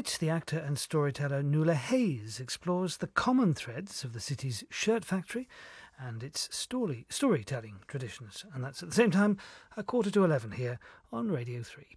Tonight, the actor and storyteller Nuala Hayes explores the common threads of the city's shirt factory and its storytelling traditions. And that's at the same time, 11:15 here on Radio 3.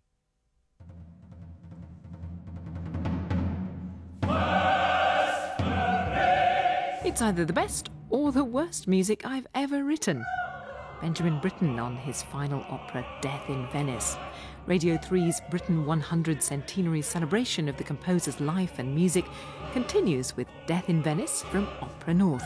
It's either the best or the worst music I've ever written. Benjamin Britten on his final opera, Death in Venice. Radio 3's Britain 100 centenary celebration of the composer's life and music continues with Death in Venice from Opera North.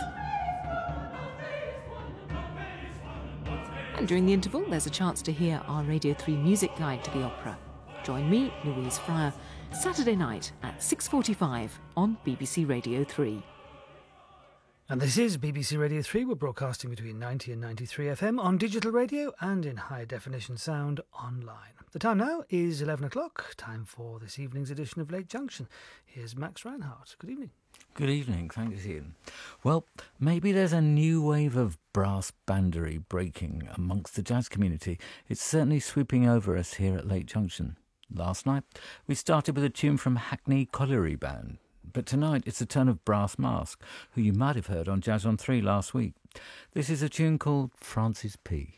And during the interval, there's a chance to hear our Radio 3 music guide to the opera. Join me, Louise Fryer, Saturday night at 6:45 on BBC Radio 3. And this is BBC Radio 3. We're broadcasting between 90 and 93 FM on digital radio and in high-definition sound online. The time now is 11 o'clock, time for this evening's edition of Late Junction. Here's Max Reinhardt. Good evening. Good evening, thanks Ian. Well, maybe there's a new wave of brass bandery breaking amongst the jazz community. It's certainly sweeping over us here at Late Junction. Last night, we started with a tune from Hackney Colliery Band. But tonight it's the turn of Brass Mask, who you might have heard on Jazz on 3 last week. This is a tune called Francis P.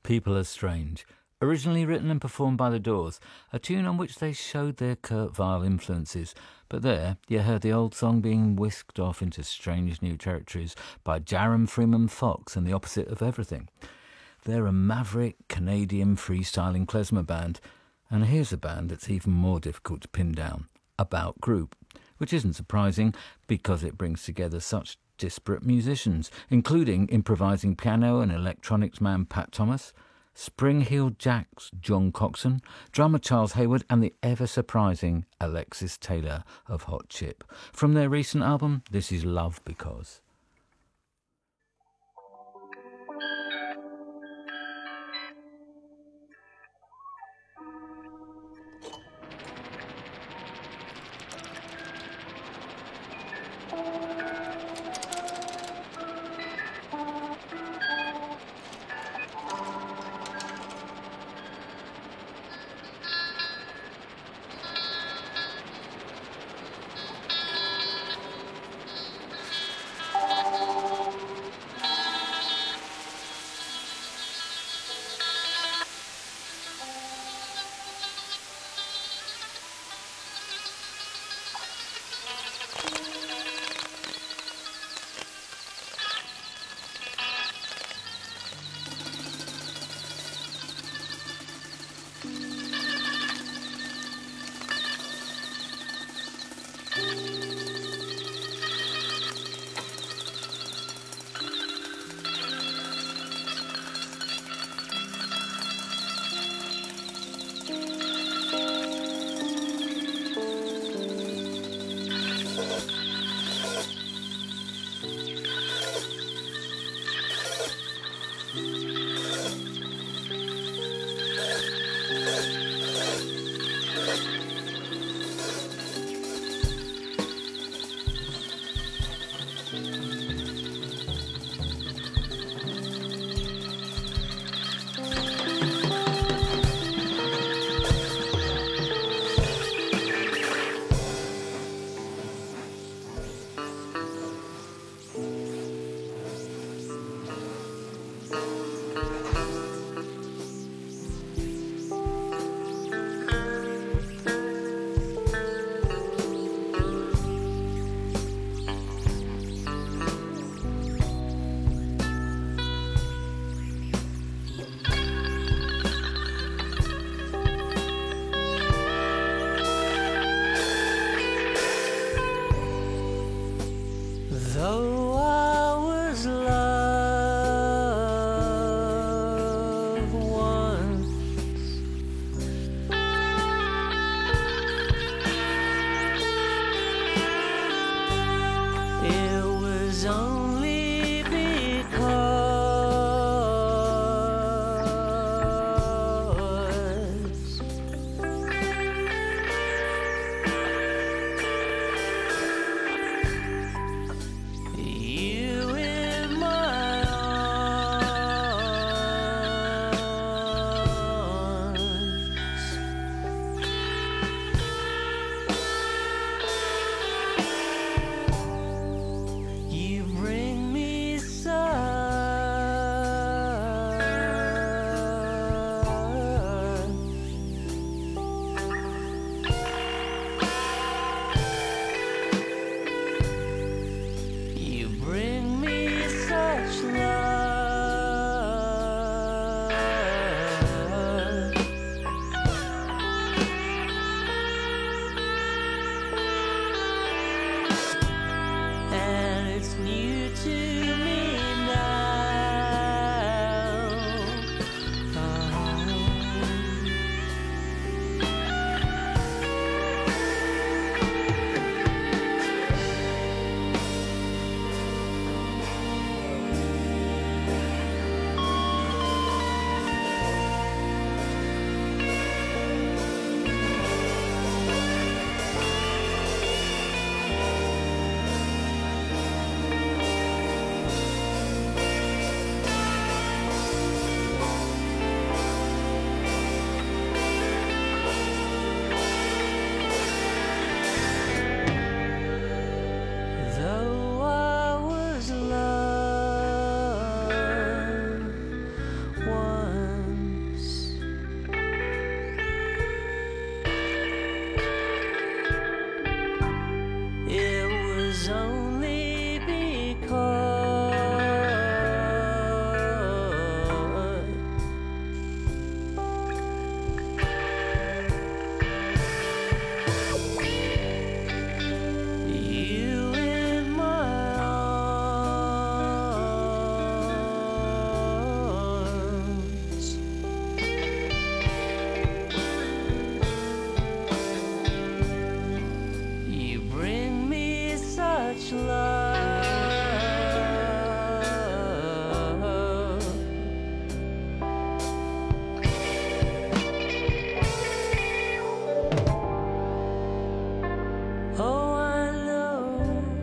People Are Strange, originally written and performed by The Doors, a tune on which they showed their Kurt Weill influences. But there, you heard the old song being whisked off into strange new territories by Jerram Freeman Fox and the Opposite of Everything. They're a maverick Canadian freestyling klezmer band, and here's a band that's even more difficult to pin down, About Group, which isn't surprising because it brings together such disparate musicians, including improvising piano and electronics man Pat Thomas, Spring-Heeled Jack's John Coxon, drummer Charles Hayward, and the ever-surprising Alexis Taylor of Hot Chip. From their recent album, this is Love Because. much love. Oh, I know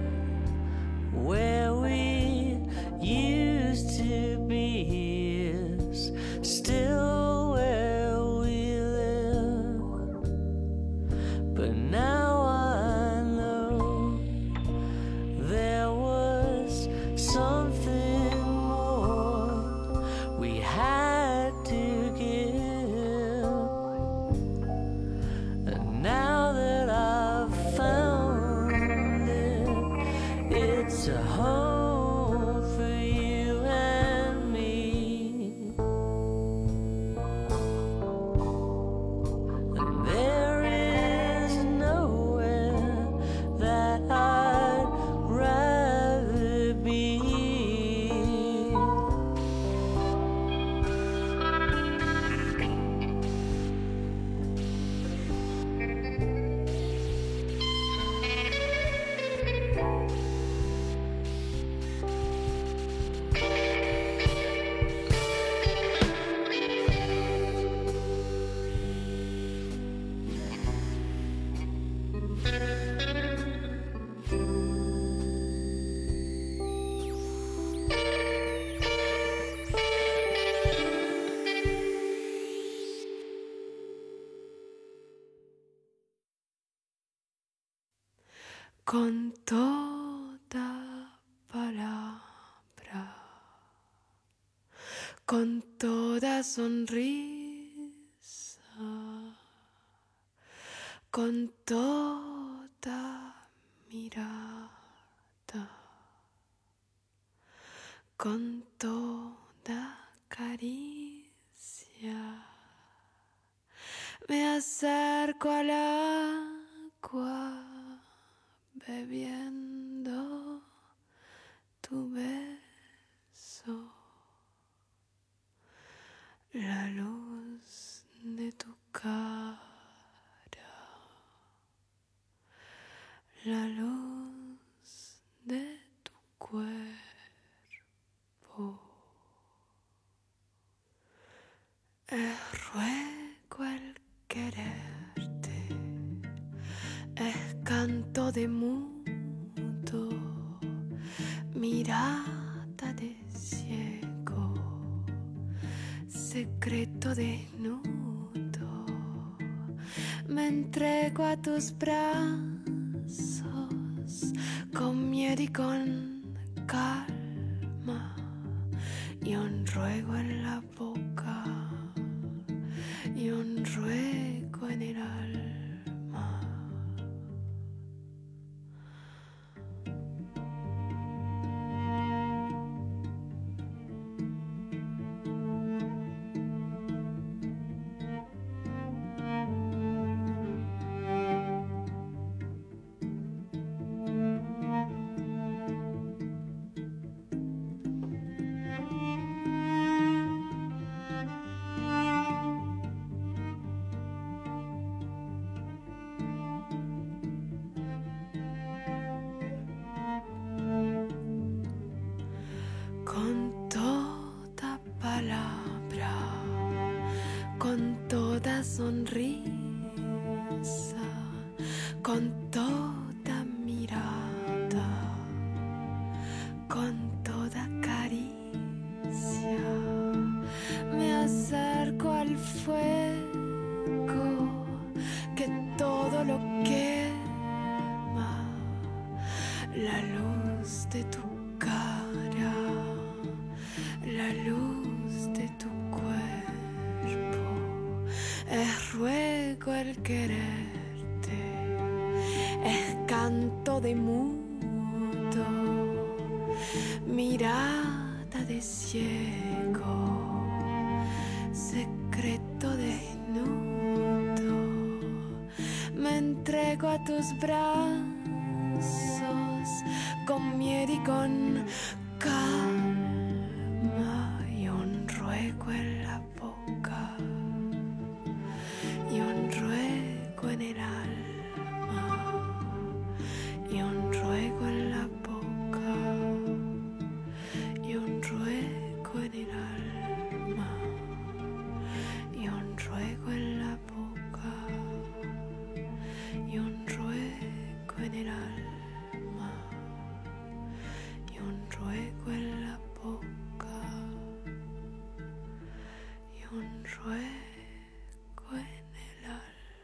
where we used to be is still where we live, but now I know there was something more we had to give, and now that I've found it, it's a home for you and me. And there is nowhere that I'd rather be. Con toda palabra, con toda sonrisa, con toda mirada, con toda caricia, me acerco al agua bebiendo tu beso, la luz de tu cara, la luz de tu cuerpo. Ruego el quererte, es canto de mudo, mirada de ciego, secreto desnudo. Me entrego a tus brazos con miedo y con calma, y un ruego en la boca y un ruego en el alma. Con toda palabra, con toda sonrisa, con toda mirada, con toda caricia, me acerco al fuego que todo lo quema, la luz de tu cara, la luz de tu cuerpo. Es ruego el quererte, es canto de mudo, mirada de ciego, secreto desnudo. Me entrego a tus brazos con miedo y con calma, y un ruego en la boca y un ruego en el alma, y un ruego en la boca un ruego en el alma y un ruego en la boca y un ruego en el alma.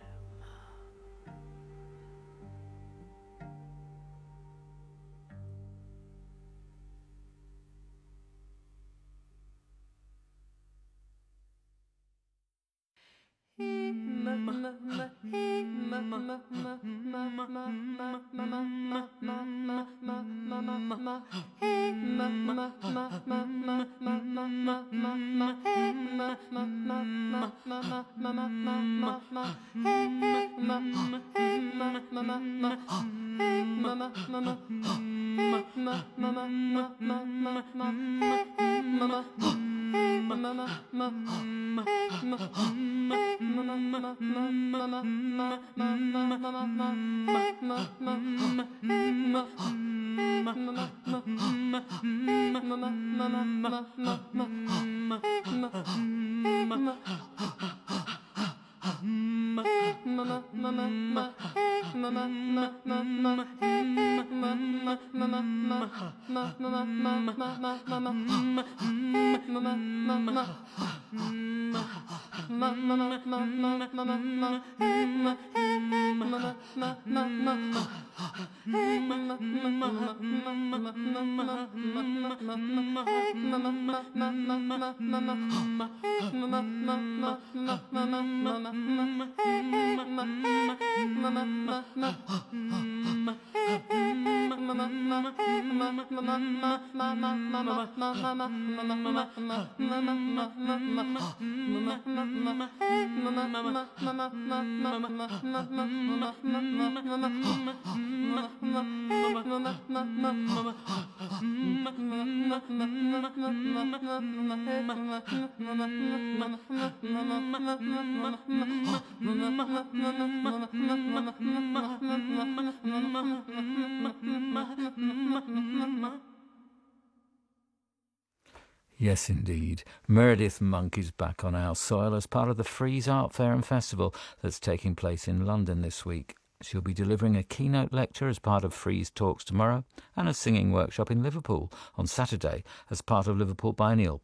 Yes, indeed. Meredith Monk is back on our soil as part of the Frieze Art Fair and Festival that's taking place in London this week. She'll be delivering a keynote lecture as part of Frieze Talks tomorrow and a singing workshop in Liverpool on Saturday as part of Liverpool Biennial.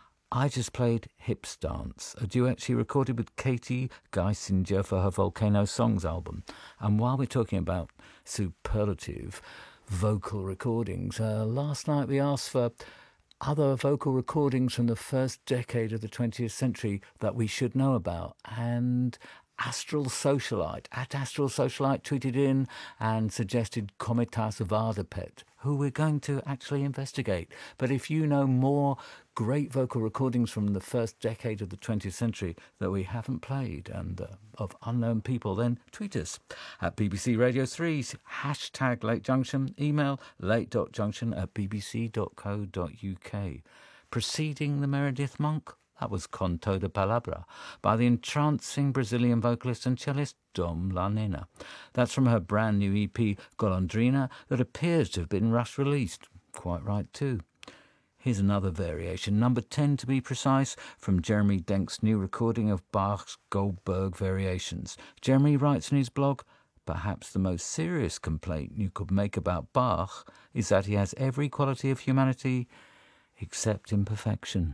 I just played Hips Dance, a duet she recorded with Katie Geisinger for her Volcano Songs album. And while we're talking about superlative vocal recordings, last night we asked for other vocal recordings from the first decade of the 20th century that we should know about. And Astral Socialite tweeted in and suggested Komitas Vardapet, who we're going to actually investigate. But if you know more great vocal recordings from the first decade of the 20th century that we haven't played and of unknown people, then tweet us at BBC Radio 3's hashtag Late Junction, email late.junction@bbc.co.uk. Preceding the Meredith Monk, that was Conto de Palabra by the entrancing Brazilian vocalist and cellist Dom La Nena. That's from her brand new EP Golondrina that appears to have been rush-released. Quite right too. Here's another variation, number 10 to be precise, from Jeremy Denk's new recording of Bach's Goldberg Variations. Jeremy writes in his blog, perhaps the most serious complaint you could make about Bach is that he has every quality of humanity except imperfection.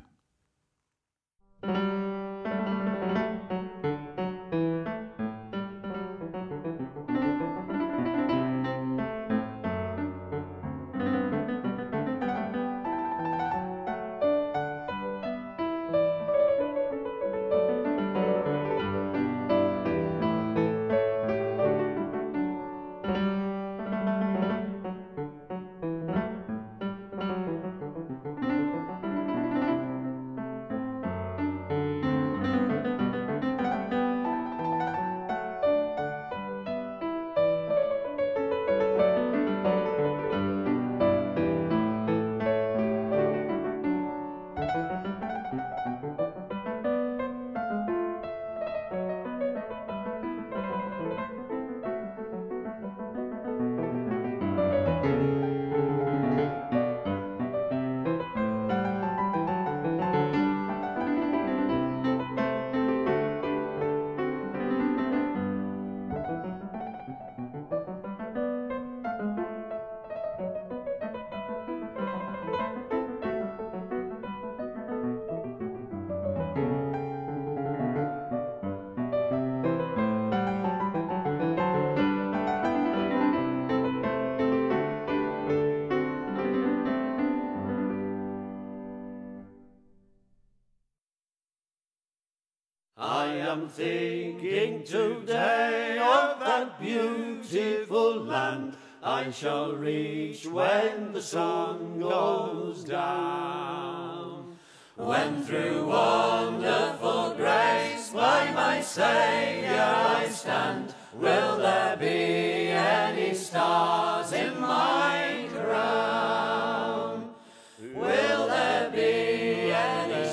am thinking today of that beautiful land I shall reach when the sun goes down. When through wonderful grace by my Saviour I stand, will there be any stars in my crown? Will there be any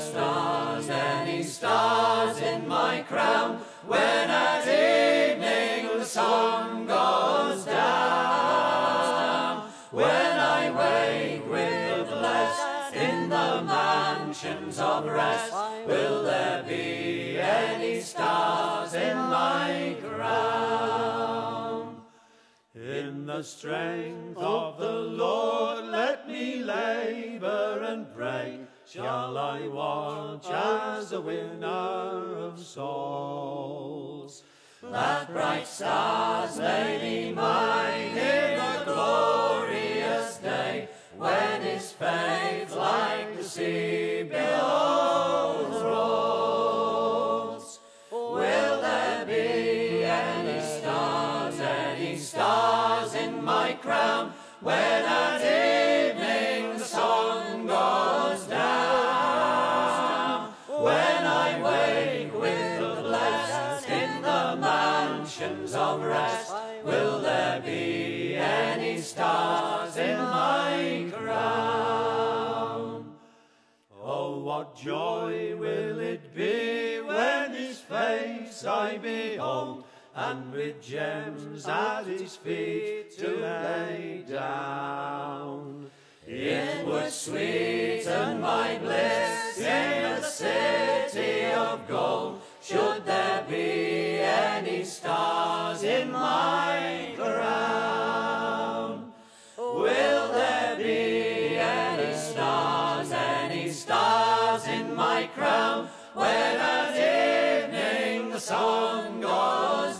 stars in my crown, when at evening the sun goes down? When I wake with the blessed in the mansions of rest, will there be any stars in my crown? In the strength of the Lord let me labour and pray, shall I watch as a winner of souls, that bright stars may be mine in the glorious day, when his faith like the sea billows rolls. Will there be any stars in my crown, when at evening the sun goes down? When I wake with the blessed in the mansions of rest, will there be any stars in my crown? Oh, what joy will it be when his face I behold, and with gems at his feet to lay down. It would sweeten my bliss in the city of gold, should there be any stars in my crown. Will there be any stars in my crown, when at evening the sun goes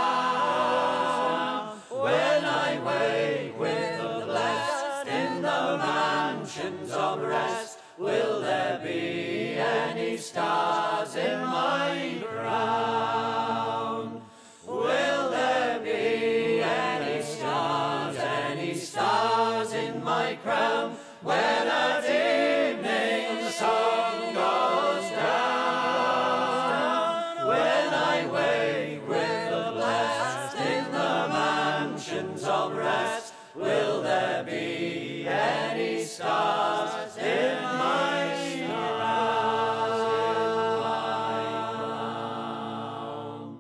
down? When I wake with the blessed in the mansions of rest, will there be any stars in my crown? Will there be any stars in my crown, when at evening the sun goes down? When I wake with the blessed in the mansions of rest, will there be any stars in my crown?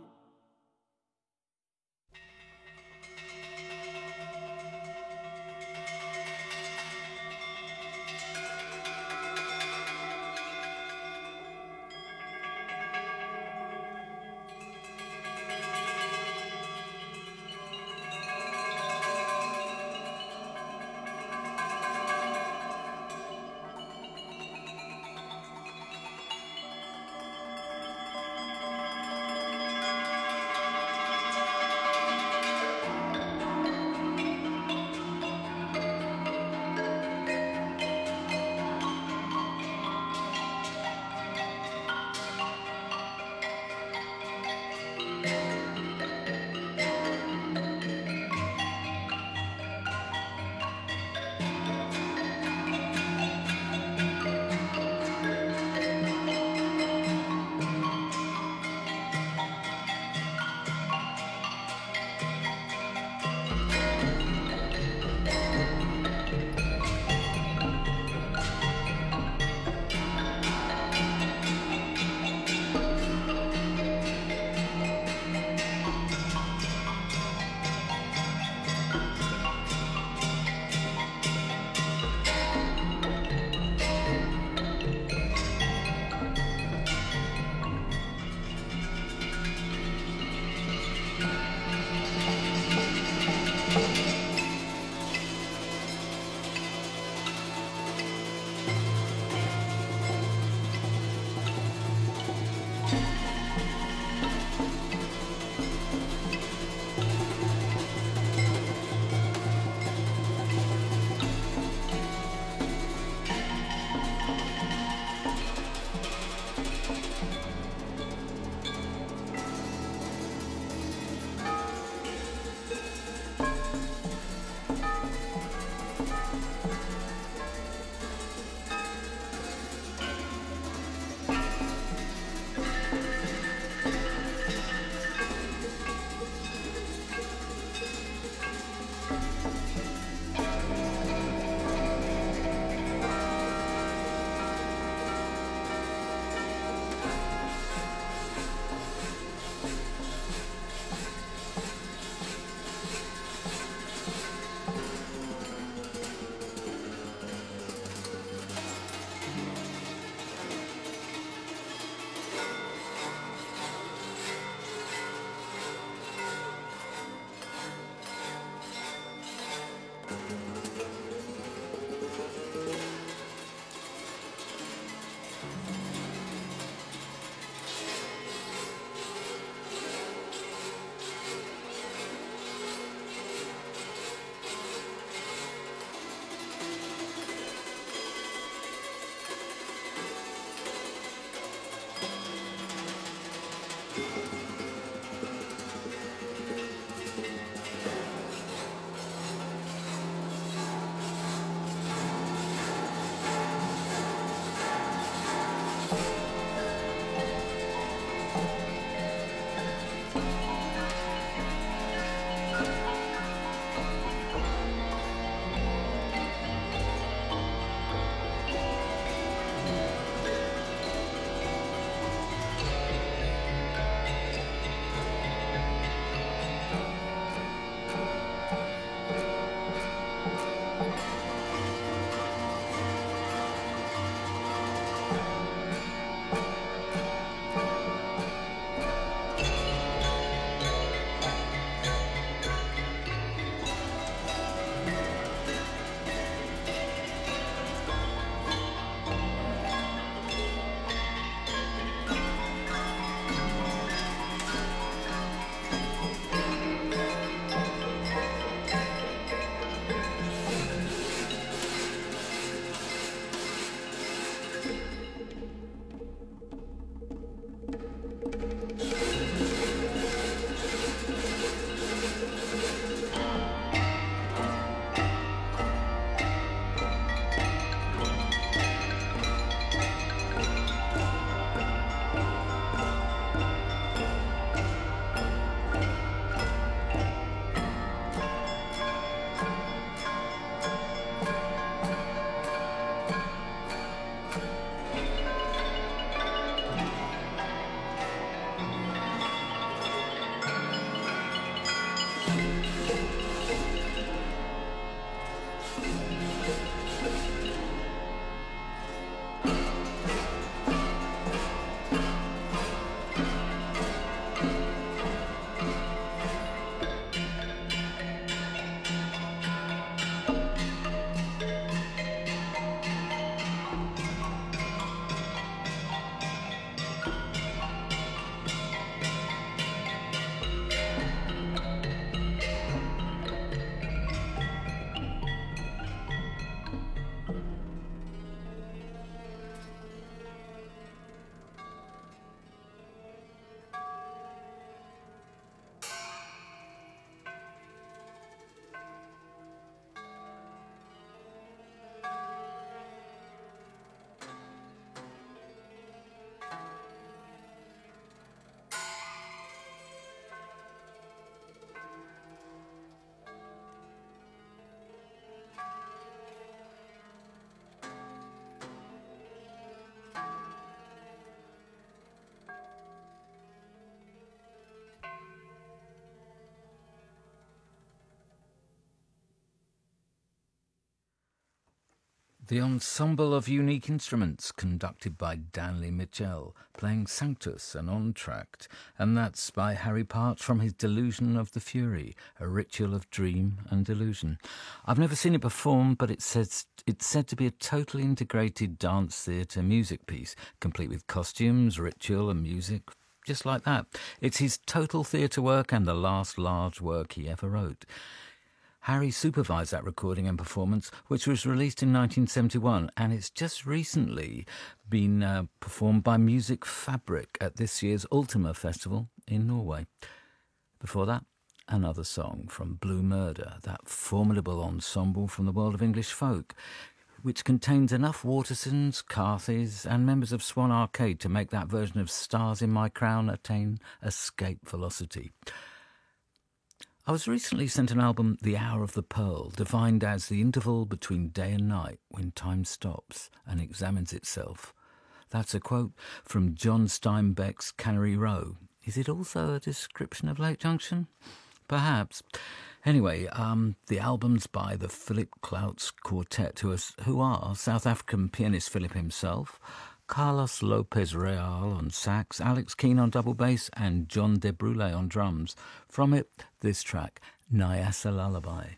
The ensemble of unique instruments conducted by Danley Mitchell, playing Sanctus and Entr'acte, and that's by Harry Partch from his Delusion of the Fury, a ritual of dream and delusion. I've never seen it performed, but it's said to be a totally integrated dance theatre music piece, complete with costumes, ritual and music, just like that. It's his total theatre work and the last large work he ever wrote. Harry supervised that recording and performance, which was released in 1971, and it's just recently been performed by Music Fabric at this year's Ultima Festival in Norway. Before that, another song from Blue Murder, that formidable ensemble from the world of English folk, which contains enough Watersons, Carthys and members of Swan Arcade to make that version of Stars in My Crown attain escape velocity. I was recently sent an album, The Hour of the Pearl, defined as the interval between day and night when time stops and examines itself. That's a quote from John Steinbeck's Cannery Row. Is it also a description of Lake Junction? Perhaps. Anyway, the album's by the Philip Cloutz Quartet, who are South African pianist Philip himself, Carlos Lopez Real on sax, Alex Keane on double bass and John De Brule on drums. From it, this track, Nyassa Lullaby.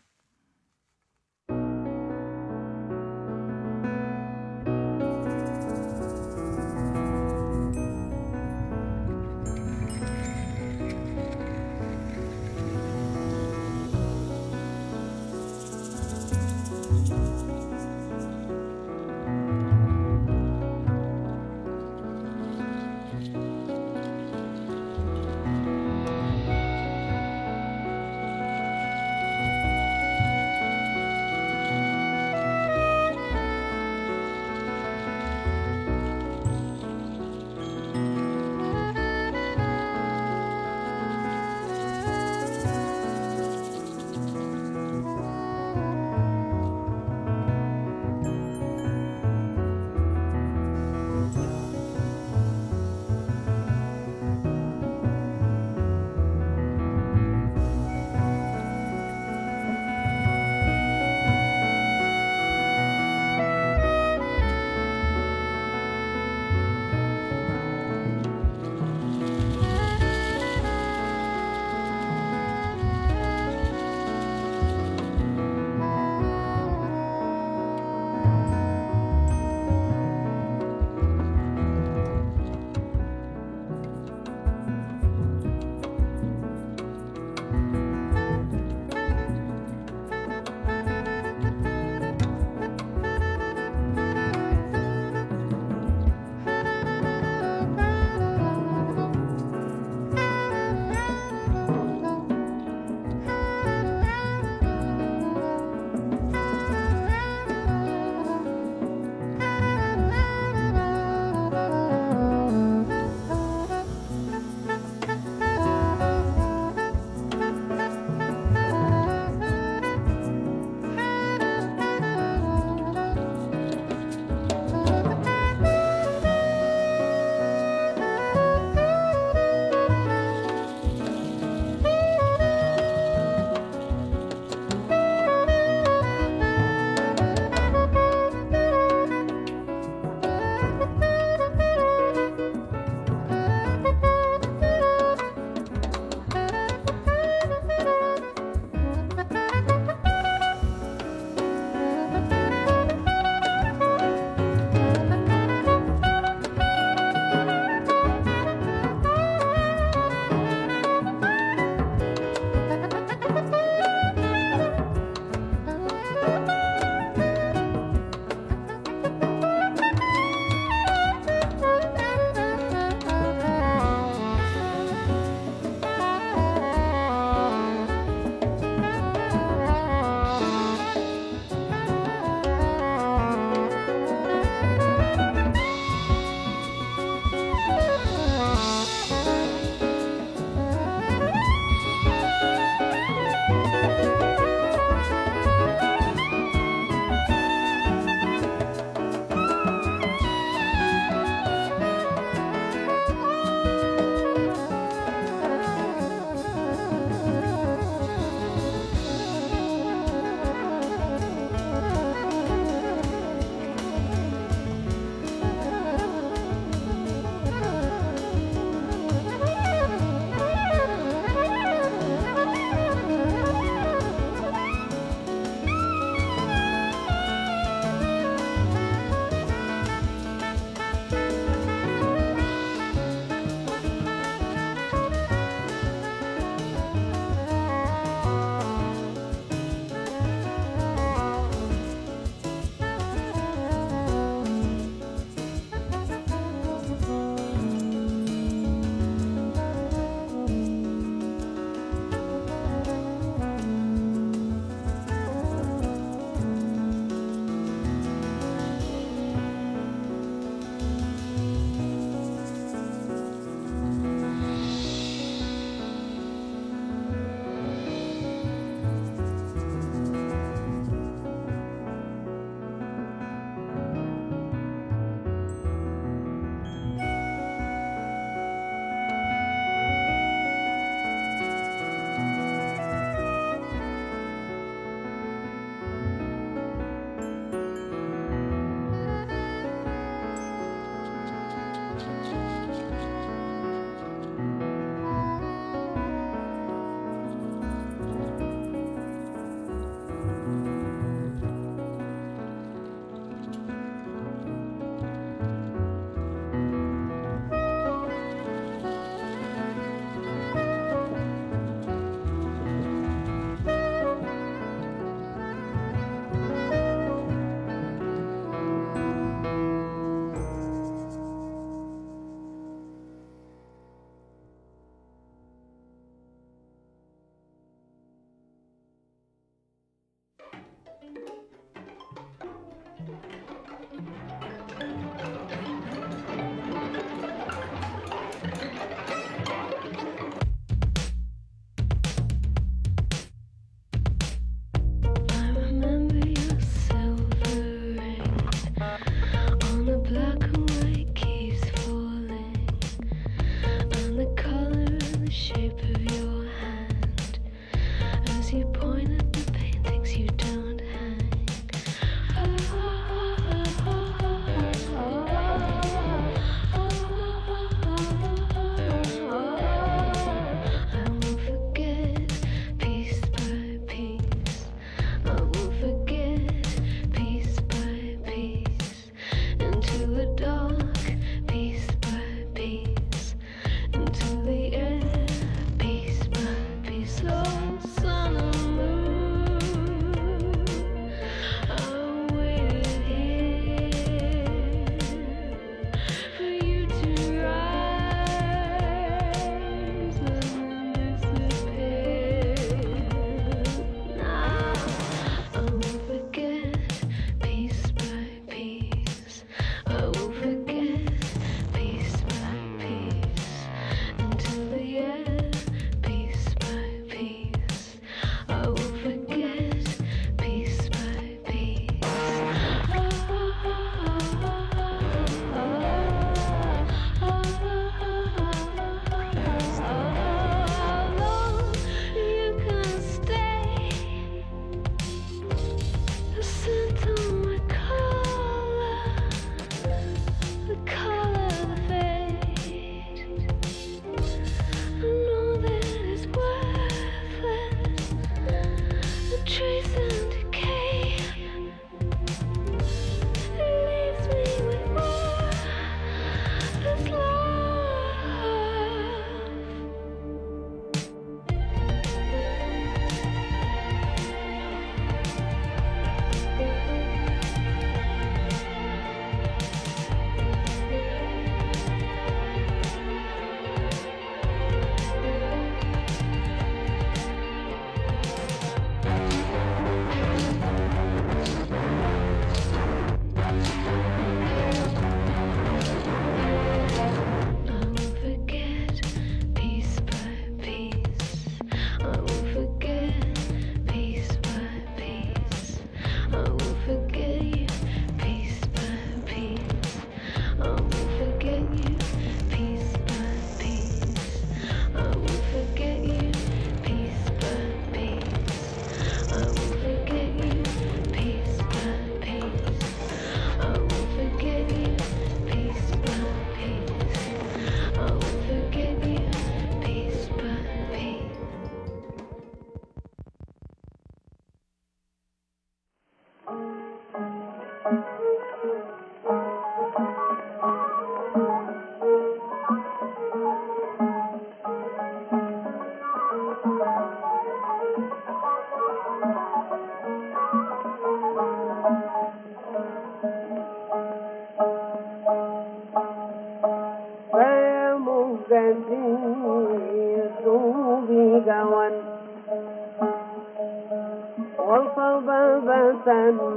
صبابة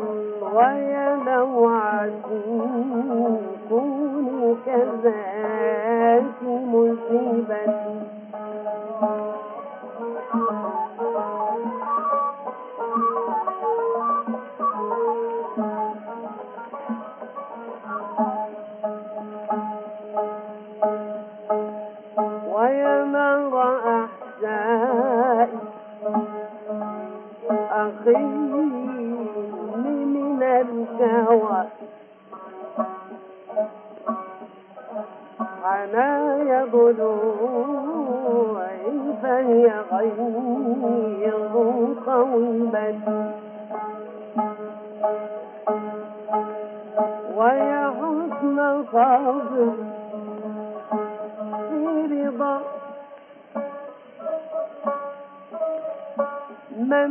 ويلوعة كوني كذاك مصيبتي وينار أحزائي أخيني من الجوى عنايا ضلوعي فهي غيظ قومتي ويا حسن صبر في رضا من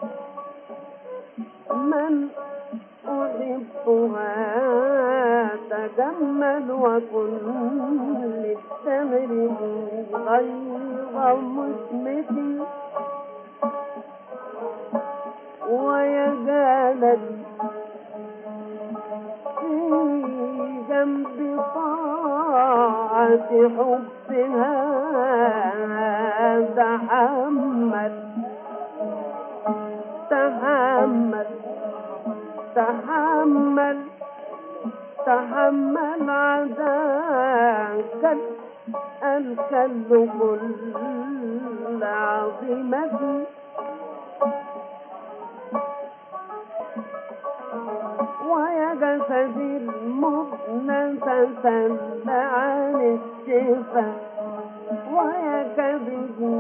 أحبها تجمل وكن للتمر غير مسمتي ويجالت في جنب طاعة حبها تحمل عداك الكل كل عظيمتي ويا جسدي المؤنسة عن الشفا ويا كبدي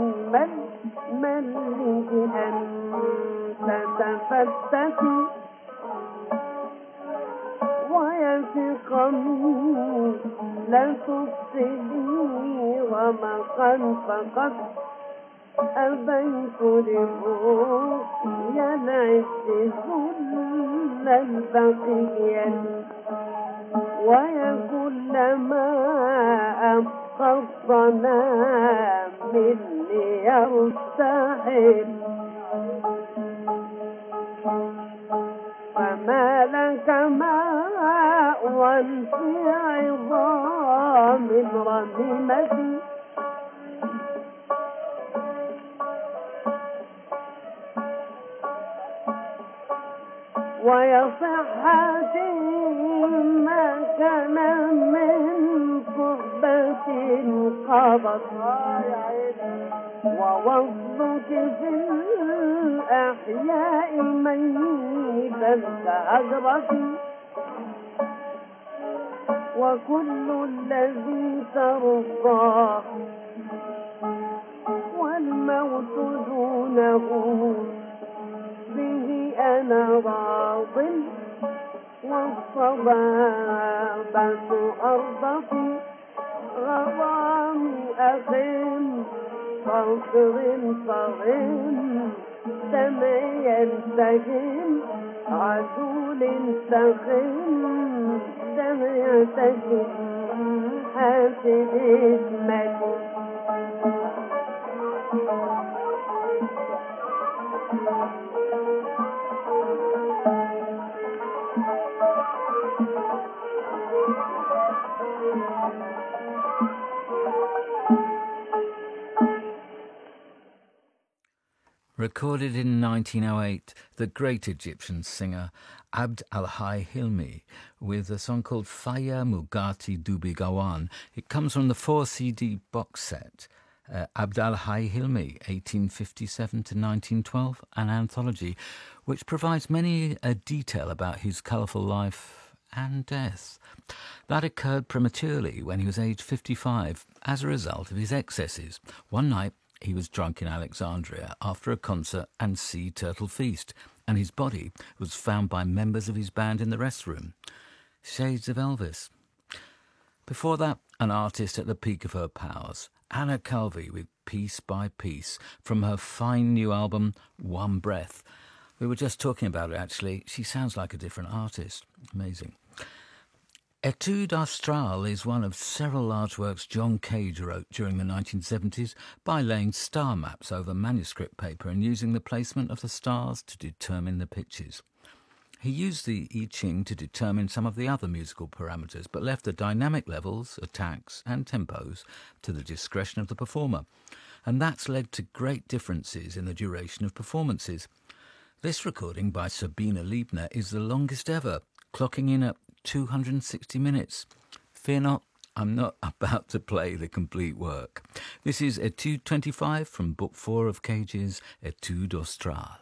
ملك أن تتفتتي ويا سقمي لا تفسدي ومقا فقط أبيت لروحي العز ذل البقية ويا كلما أبقى الظلام مني يرتحل فما لك ماء في عظام رميمتي ويا صحتي ما كان من صحبة قضت ووصلك في الأحياء ميتا كأجرتي وكل الذي ترضاه والموت دونه به أنا راض والصبابة أرضتي غرام أخ صغر سمي يلتهم عدول سخن سمي يلتهم حاسد اسمتي Recorded in 1908, the great Egyptian singer Abd al-Hai Hilmi with a song called Faya Mugati Dubi Gawan. It comes from the 4-CD box set, Abd al-Hai Hilmi, 1857 to 1912, an anthology which provides many a detail about his colourful life and death. That occurred prematurely when he was aged 55 as a result of his excesses. One night, he was drunk in Alexandria after a concert and sea turtle feast, and his body was found by members of his band in the restroom. Shades of Elvis. Before that, an artist at the peak of her powers, Anna Calvi with Piece by Piece from her fine new album, One Breath. We were just talking about it, actually. She sounds like a different artist. Amazing. Etude Astrale is one of several large works John Cage wrote during the 1970s by laying star maps over manuscript paper and using the placement of the stars to determine the pitches. He used the I Ching to determine some of the other musical parameters, but left the dynamic levels, attacks and tempos to the discretion of the performer. And that's led to great differences in the duration of performances. This recording by Sabine Liebner is the longest ever, clocking in at 260 minutes. Fear not, I'm not about to play the complete work. This is Etude 25 from Book 4 of Cage's Etude Australe.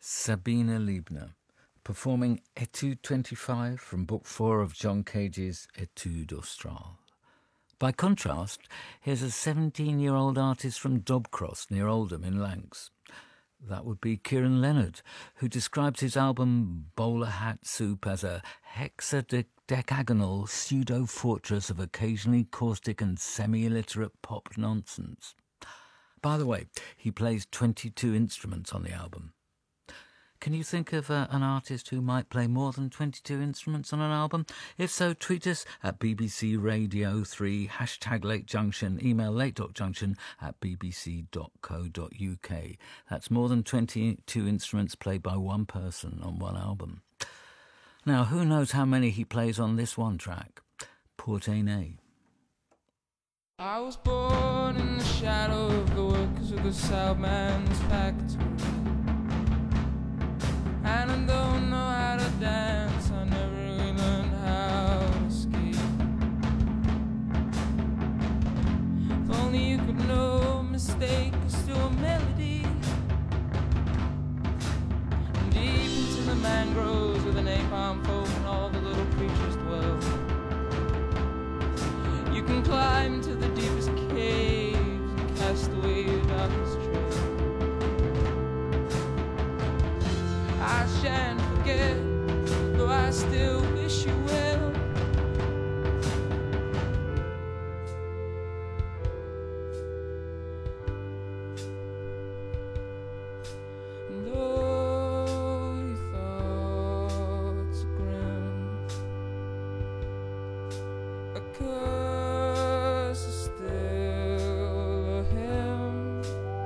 Sabine Liebner, performing Etude 25 from Book 4 of John Cage's Etude Australe. By contrast, here's a 17-year-old artist from Dobcross near Oldham in Lancs. That would be Kieran Leonard, who describes his album Bowler Hat Soup as a hexadecagonal pseudo-fortress of occasionally caustic and semi-illiterate pop nonsense. By the way, he plays 22 instruments on the album. Can you think of an artist who might play more than 22 instruments on an album? If so, tweet us at BBC Radio 3, hashtag Late Junction, email late.junction@bbc.co.uk. That's more than 22 instruments played by one person on one album. Now, who knows how many he plays on this one track? Port-Aine. I was born in the shadow of the workers of the Southman's factory. And I don't know how to dance, I never really learned how to ski. If only you could know a mistake is still a melody. And deep into the mangroves where the napalm folk and all the little creatures dwell, you can climb to the deepest caves and cast away your darkest trail. I shan't forget, though I still wish you well. And though your thoughts are grim, a curse is still a hymn.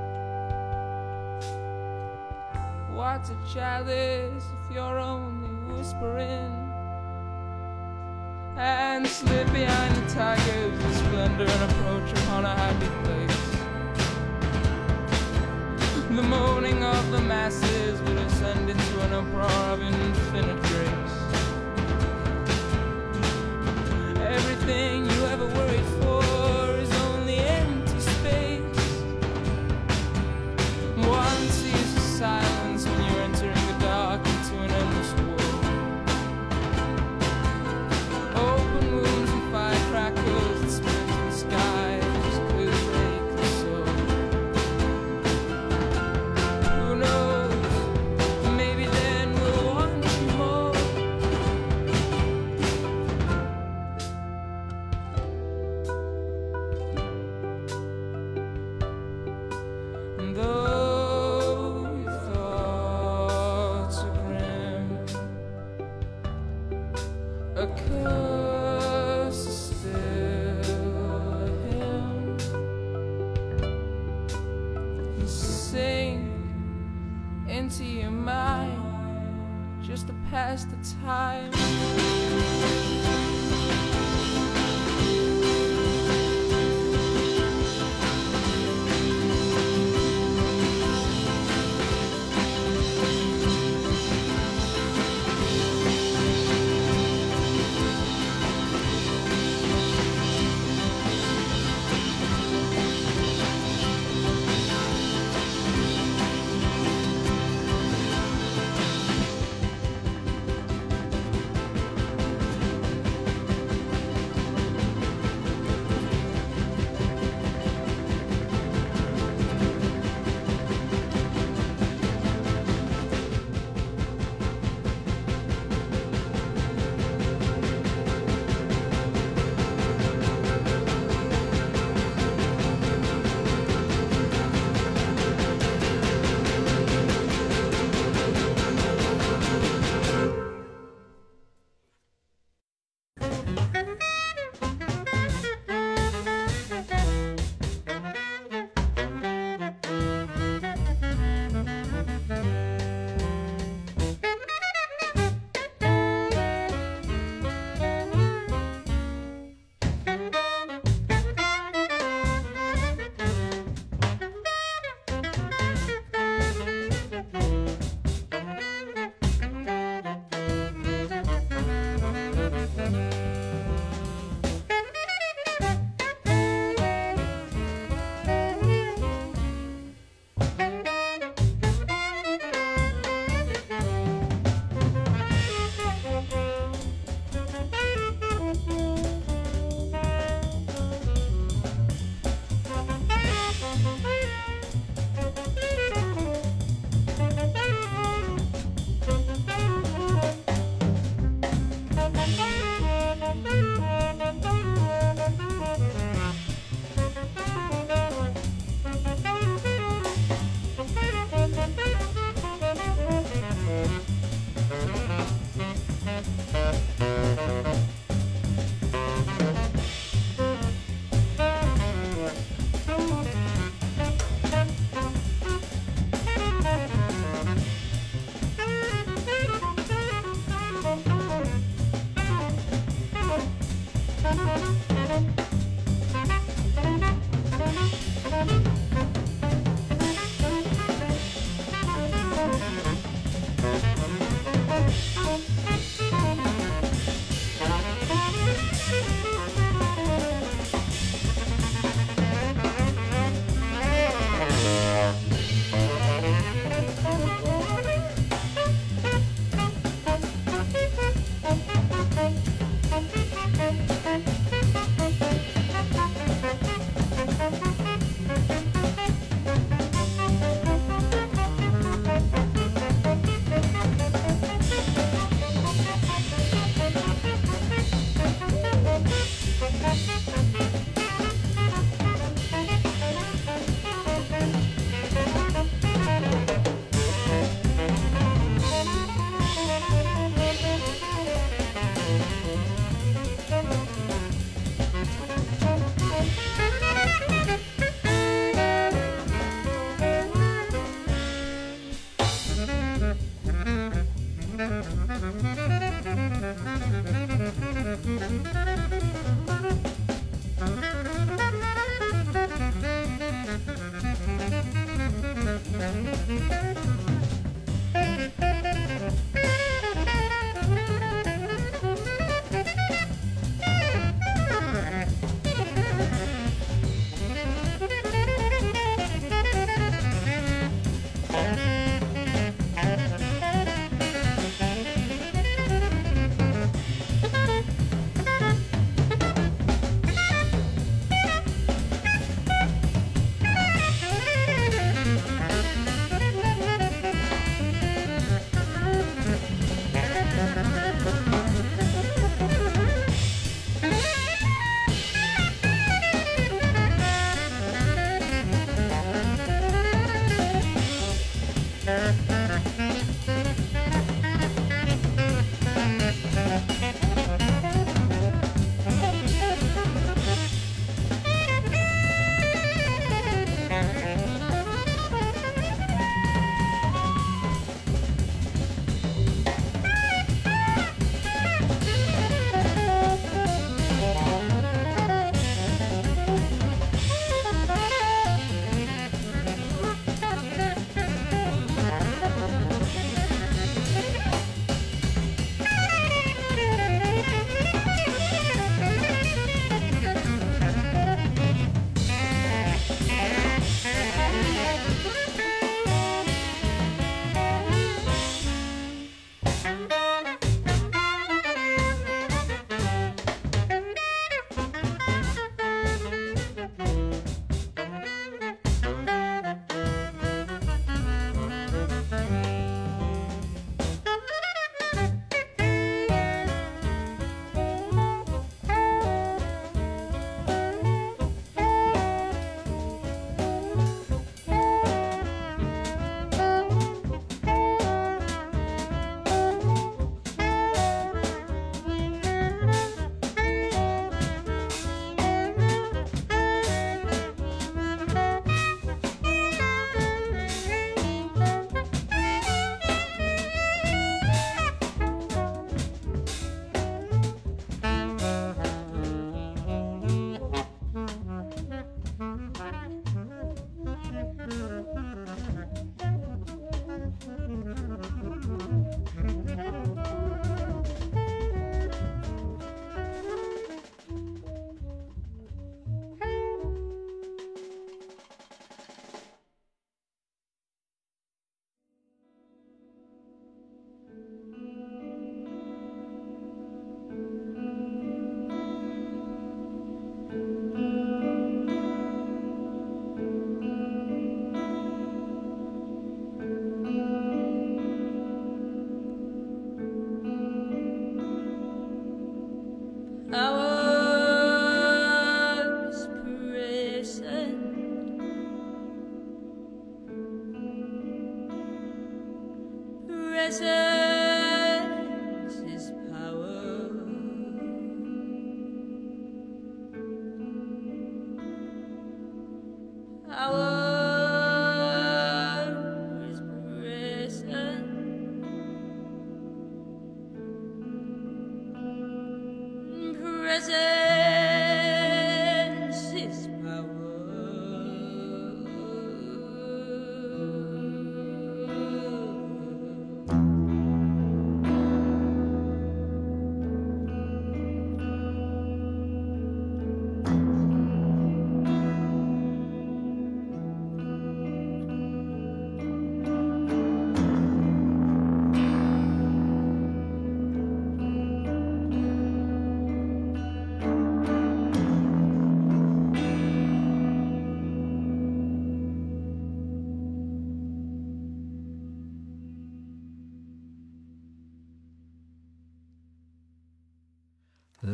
What's a chalice if you're only whispering? And slip behind the tigers in splendor and approach upon a happy place. The moaning of the masses will ascend into an uproar of infinite grace. Everything you ever worried for is only empty space. One sees the silence when you're entering the dark into an endless war. Open wounds and firecrackers and splintering skies could break the soul. Who knows? Maybe then we'll want you more. And though your thoughts are grim, a curse is still a hymn. And sink into your mind just to pass the time.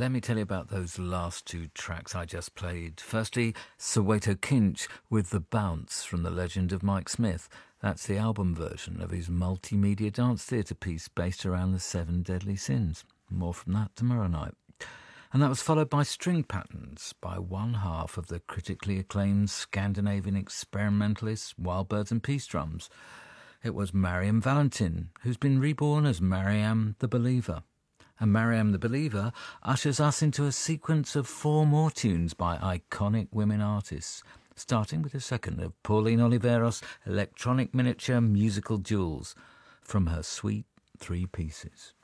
Let me tell you about those last two tracks I just played. Firstly, Soweto Kinch with The Bounce from The Legend of Mike Smith. That's the album version of his multimedia dance theatre piece based around the 7 deadly sins. More from that tomorrow night. And that was followed by String Patterns by one half of the critically acclaimed Scandinavian experimentalists Wild Birds and Peace Drums. It was Mariam Valentin, who's been reborn as Mariam the Believer. And Mariam the Believer ushers us into a sequence of 4 more tunes by iconic women artists, starting with a second of Pauline Oliveros' electronic miniature musical jewels from her suite 3 pieces.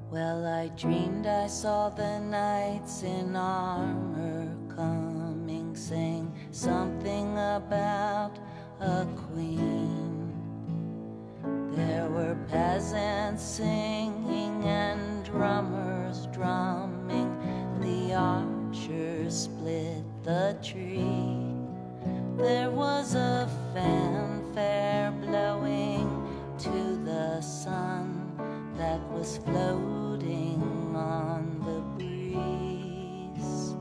Well, I dreamed I saw the knights in armor coming, saying something about a queen. There were peasants singing and drummers drumming. The archers split the tree. There was a fanfare blowing to the sun that was floating on the breeze.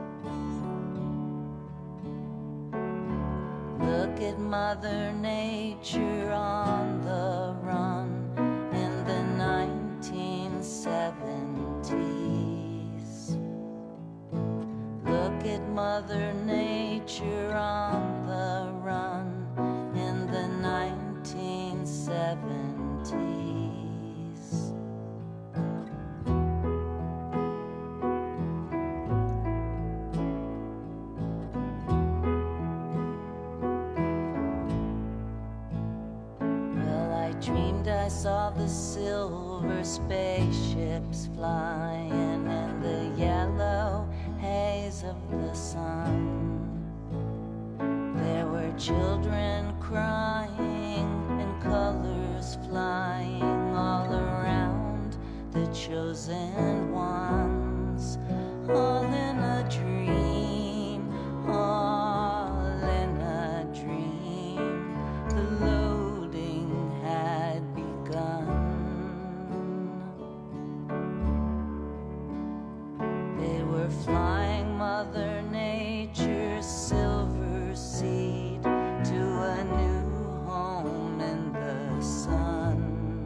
Look at Mother Nature on the run in the 1970s. Look at Mother Nature on the run in the 1970s. Dreamed I saw the silver spaceships flying in the yellow haze of the sun. There were children crying and colors flying all around the chosen ones, all in a dream, all in a dream. The loading had begun. They were flying Mother Nature's silver seed to a new home in the sun.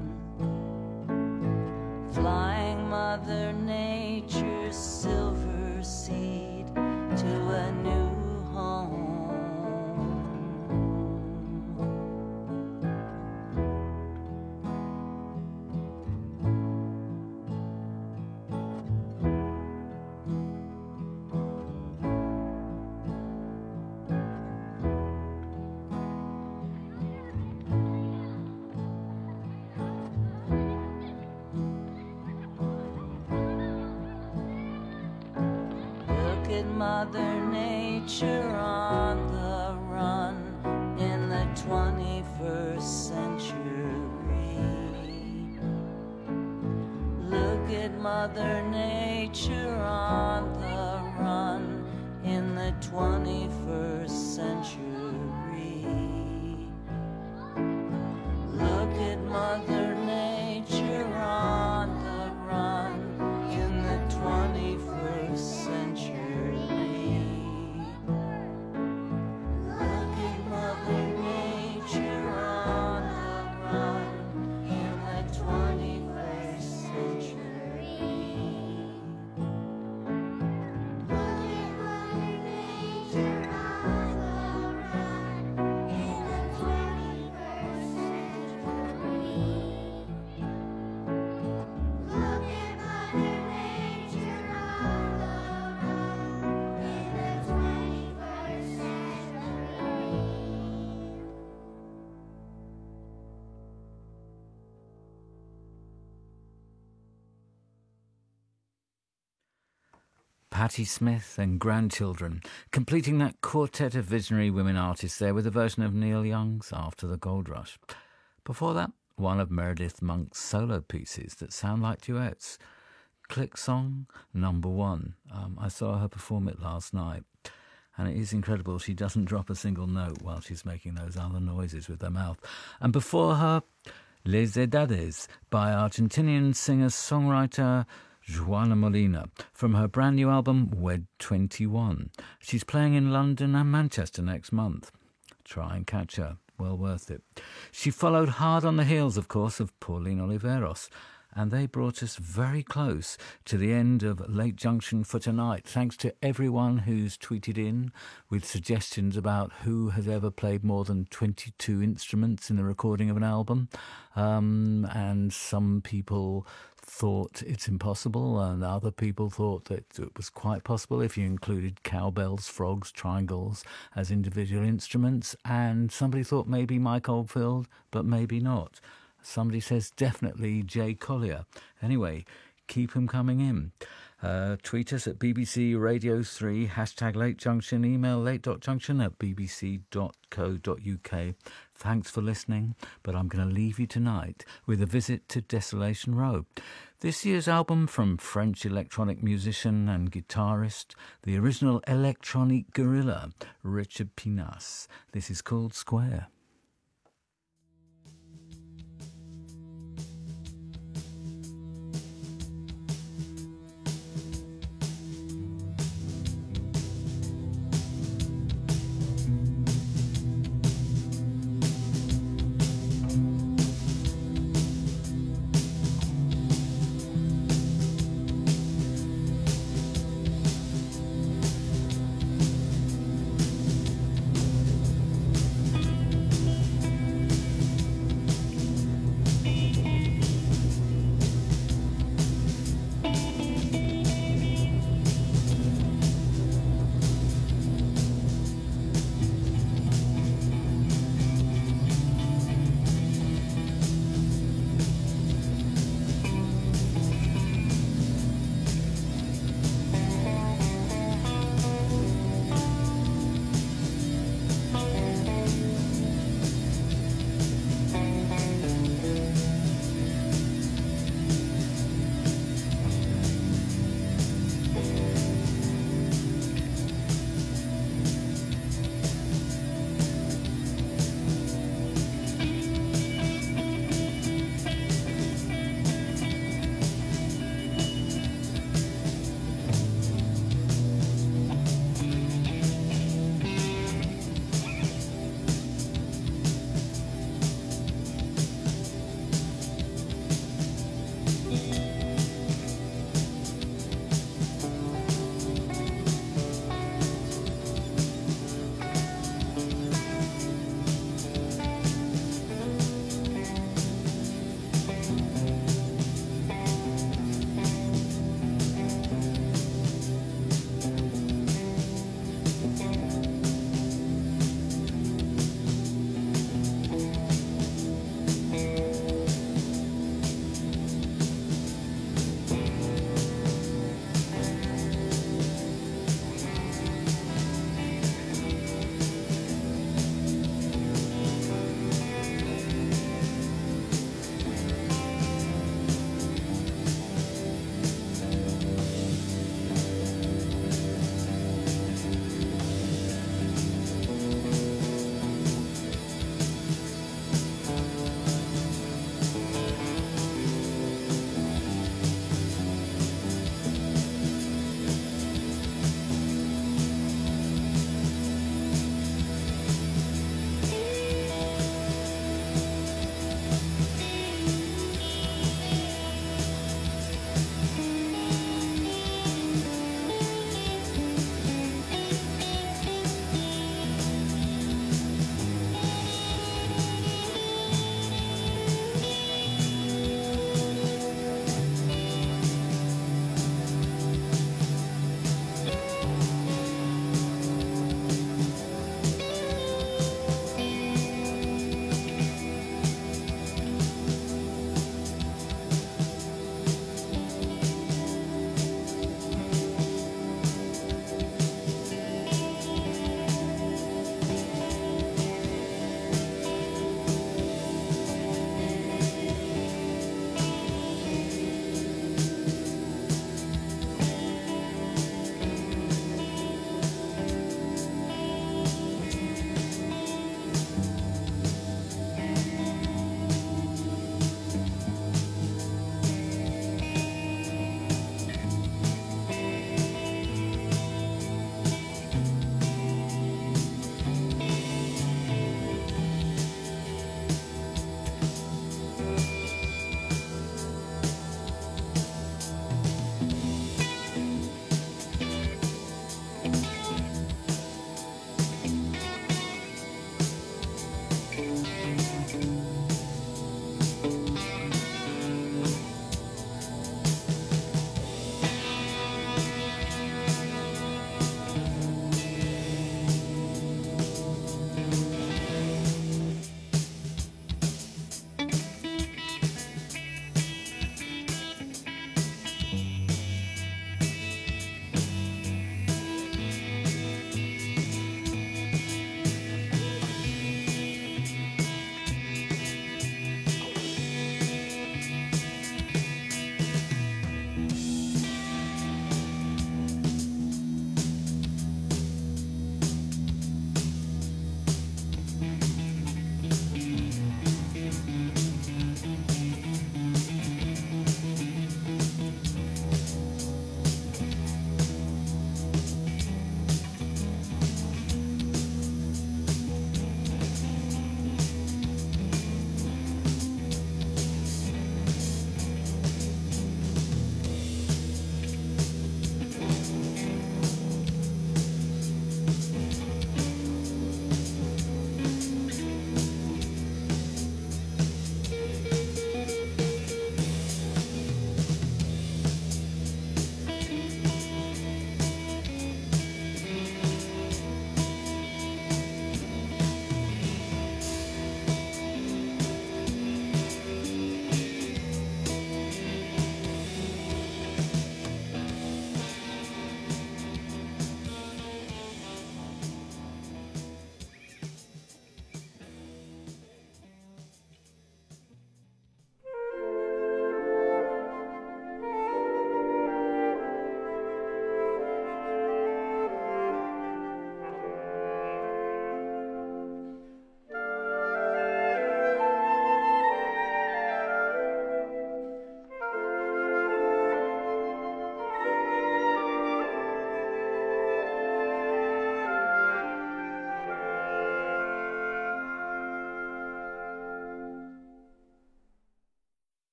Flying Mother Nature's silver seed to a new home. Look at Mother Nature on the run in the 21st century. Look at Mother Nature on the run in the 21st century. Look at Mother Nature on the run in the 21st century. Look at Mother Nature on the run in the 21st century. Look at Mother Nature on the run in the 21st century. Look at Mother Nature on the run in the 21st century. Patti Smith and Grandchildren, completing that quartet of visionary women artists there with a version of Neil Young's After the Gold Rush. Before that, one of Meredith Monk's solo pieces that sound like duets. Click Song Number 1. I saw her perform it last night, and it is incredible. She doesn't drop a single note while she's making those other noises with her mouth. And before her, Les Edades by Argentinian singer-songwriter Juana Molina from her brand new album Wed 21. She's playing in London and Manchester next month. Try and catch her. Well worth it. She followed hard on the heels, of course, of Pauline Oliveros, and they brought us very close to the end of Late Junction for tonight. Thanks to everyone who's tweeted in with suggestions about who has ever played more than 22 instruments in the recording of an album. And some people thought it's impossible, and other people thought that it was quite possible if you included cowbells, frogs, triangles as individual instruments. And somebody thought maybe Mike Oldfield, but maybe not. Somebody says definitely Jay Collier. Anyway, keep them coming in. Tweet us at BBC Radio 3, hashtag Late Junction, email late.junction@bbc.co.uk. Thanks for listening, but I'm going to leave you tonight with a visit to Desolation Row. This year's album from French electronic musician and guitarist, the original electronic gorilla, Richard Pinas. This is called Square.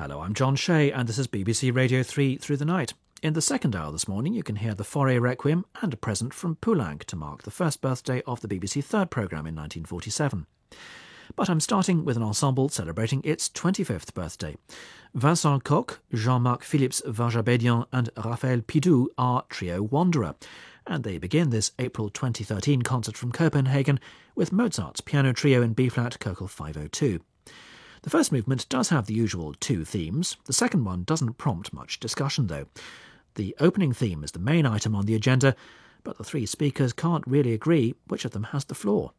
Hello, I'm John Shea, and this is BBC Radio 3 Through the Night. In the second hour this morning, you can hear the Fauré Requiem and a present from Poulenc to mark the first birthday of the BBC Third programme in 1947. But I'm starting with an ensemble celebrating its 25th birthday. Vincent Koch, Jean-Marc Philips Vajabedian and Raphael Pidou are Trio Wanderer, and they begin this April 2013 concert from Copenhagen with Mozart's Piano Trio in B-flat Köchel 502. The first movement does have the usual two themes. The second one doesn't prompt much discussion, though. The opening theme is the main item on the agenda, but the three speakers can't really agree which of them has the floor.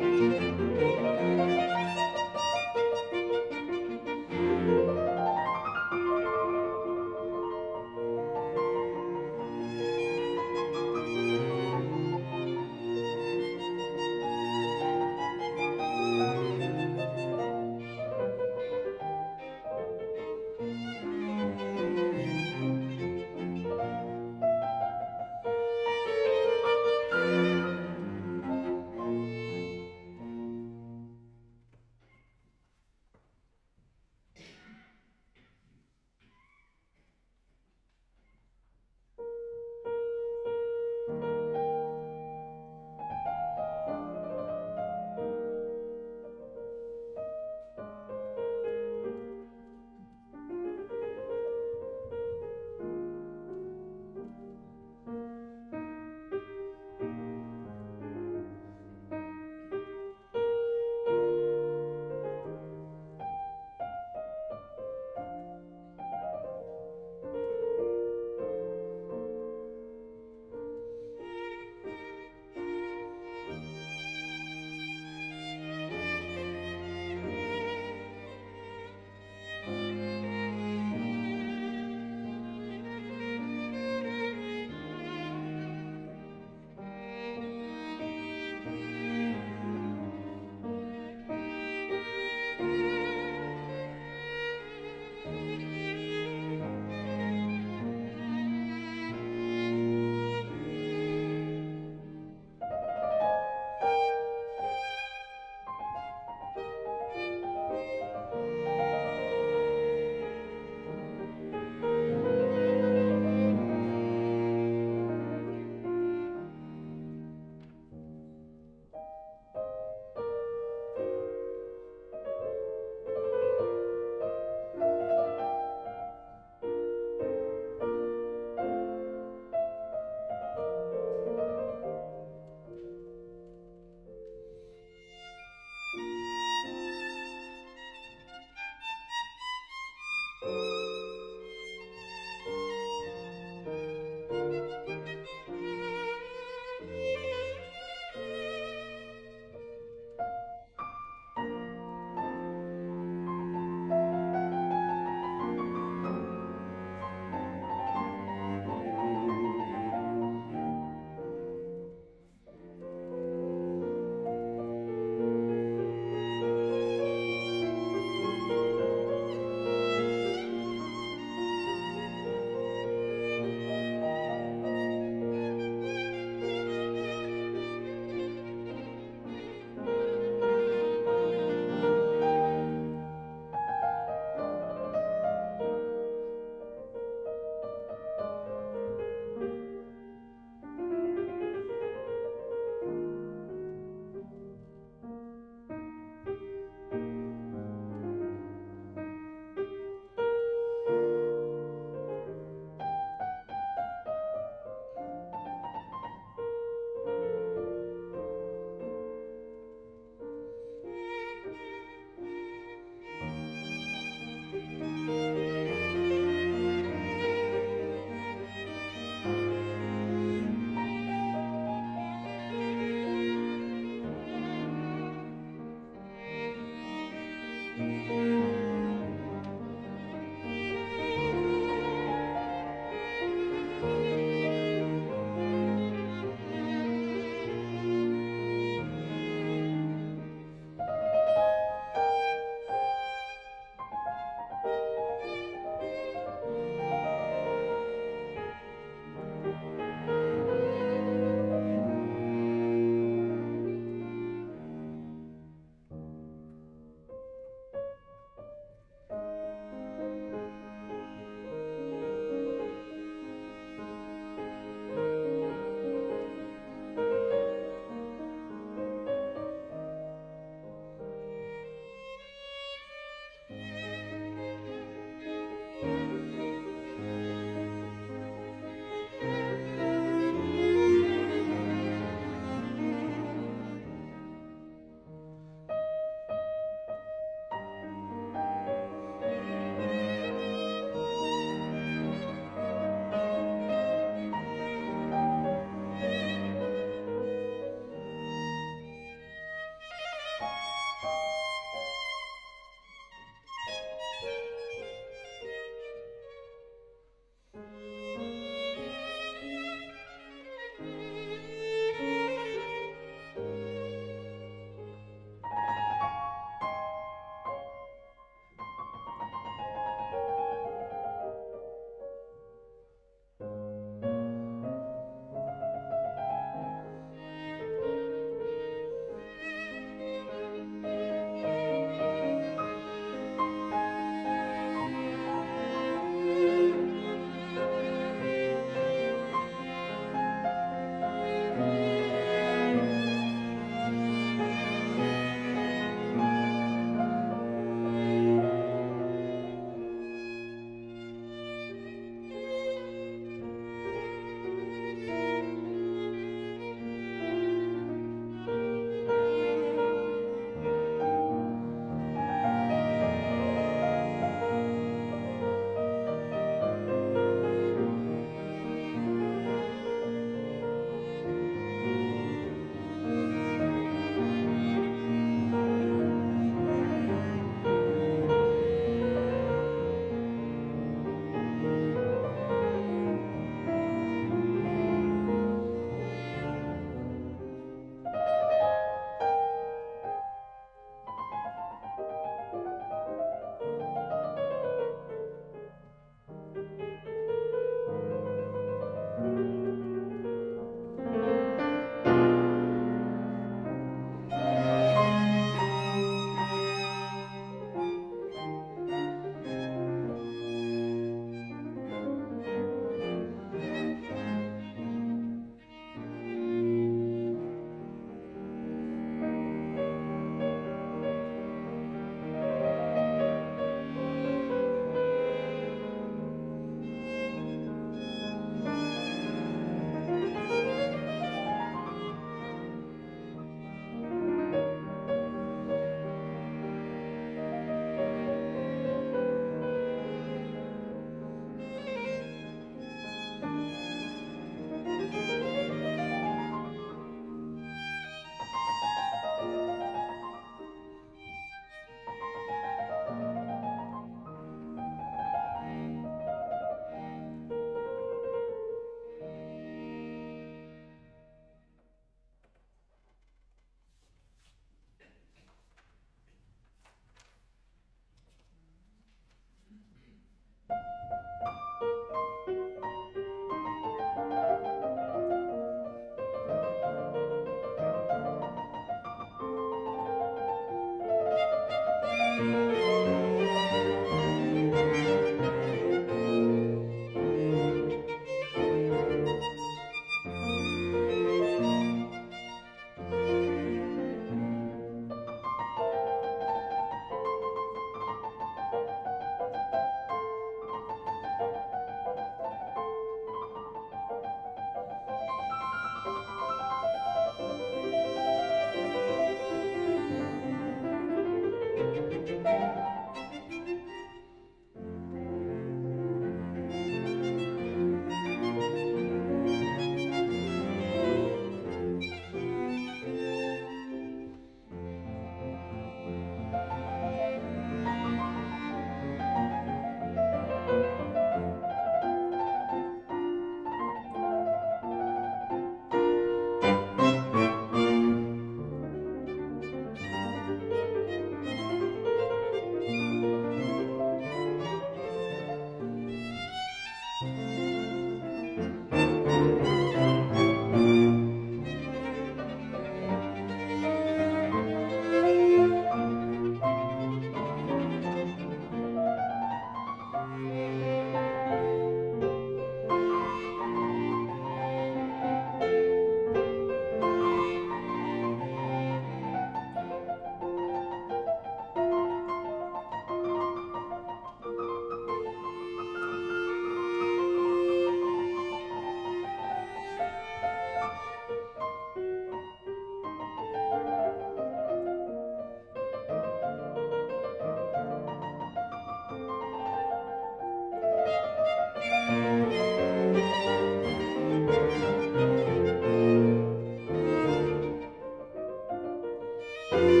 Thank you.